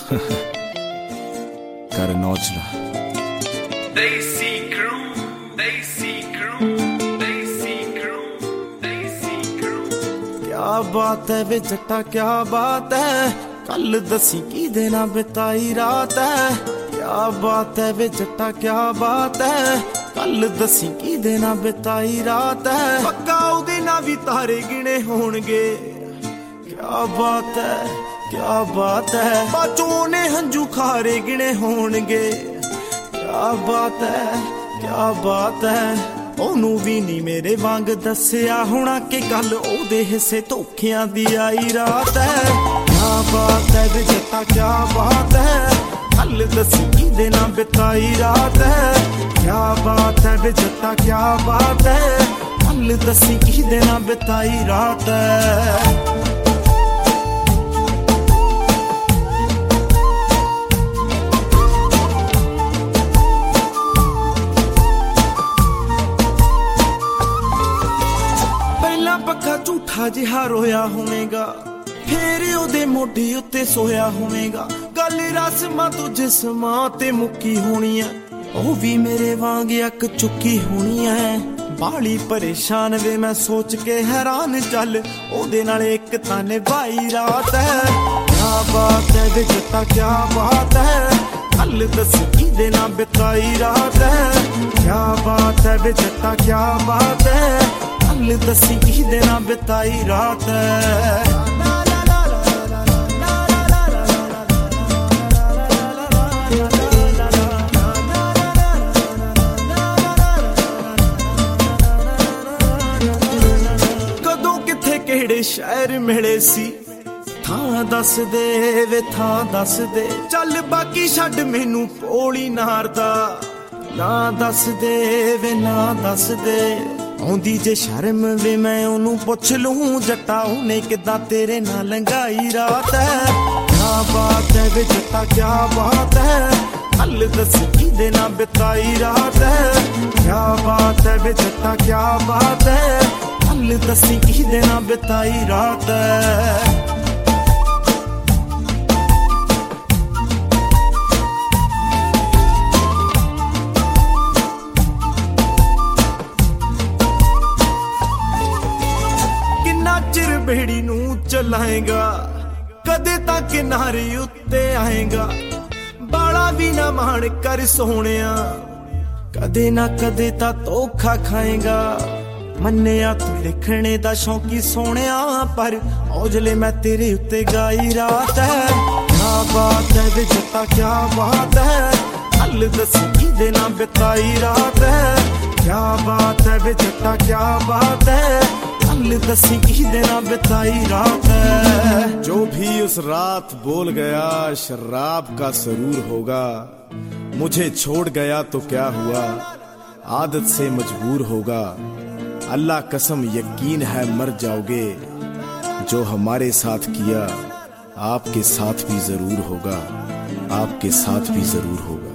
Got a notch. Desi crew, Desi crew, Desi crew, Desi crew। क्या बात है वे जट्टा क्या बात है, कल दसी की देना बिताई रात है। क्या बात है वे जट्टा क्या बात है, कल दसी की देना बिताई रात है। पक्का उदे ना भी तारे गिने होणगे। क्या बात है क्या बात है, बाचों ने हंजू खारे गिने होणगे। क्या बात है क्या बात है, ओनू भी नहीं मेरे वांग दसिया होना कि कल ओदे हिस्से धोखियां दी आई रात है। क्या बात है वे जट्टा क्या बात है, कल दसी की देना बिताई रात है। क्या बात है वे जट्टा क्या बात है, कल दसी की देना बिताई रात है। पक्का झूठा जिहा रोया होवेगा, फेर ओदे मोढे उत्ते सोया होवेगा। गल रस्मां तो जिस्मां ते मुक्की होनी है, ओ भी मेरे वांग अक चुकी होनी है। बाली परेशान वे मैं सोच के हैरान, चल ओदे नाल एक तां निभाई रात है। क्या बात है वे जट्टा क्या बात है, कल दस की देना बिताई रात है। क्या बात है वे जट्टा क्या बात है, कल दसी की देना बिताई रात है। कदों किथे केड़े शहर मिले सी, थां दस दे वे थां दस दे। चल बाकी छड्ड मैनू पोली नारदा, ना दस दे वे ना दस दे। आउंदी जे शर्म वे मैं ओनू पुछ लूं, जट्टा उन्हें किदां तेरे नाल लंघाई रात है। क्या बात है वे जट्टा क्या बात है, कल दस की देना बिताई रात है। क्या बात है वे जट्टा क्या बात है, कल दसी की देना बिताई रात है। चिर बेड़ी नू चलाएगा, कदे तक किनारे उत्ते आएगा। बाला भी ना मान कर सोहणिया, कदे ना कदे ता धोखा खाएगा। मन्निया तू लिखने दा शौकी सोहणिया, पर औजले मैं तेरे उत्ते गाई रात है। क्या बात है वे जट्टा क्या बात है, कल दस की देना बिताई रात है। क्या बात है वे जट्टा क्या बात है, कल दसी की देना बिताई रात है। जो भी उस रात बोल गया शराब का सरूर होगा, मुझे छोड़ गया तो क्या हुआ, आदत से मजबूर होगा। अल्लाह कसम यकीन है मर जाओगे, जो हमारे साथ किया आपके साथ भी जरूर होगा, आपके साथ भी जरूर होगा।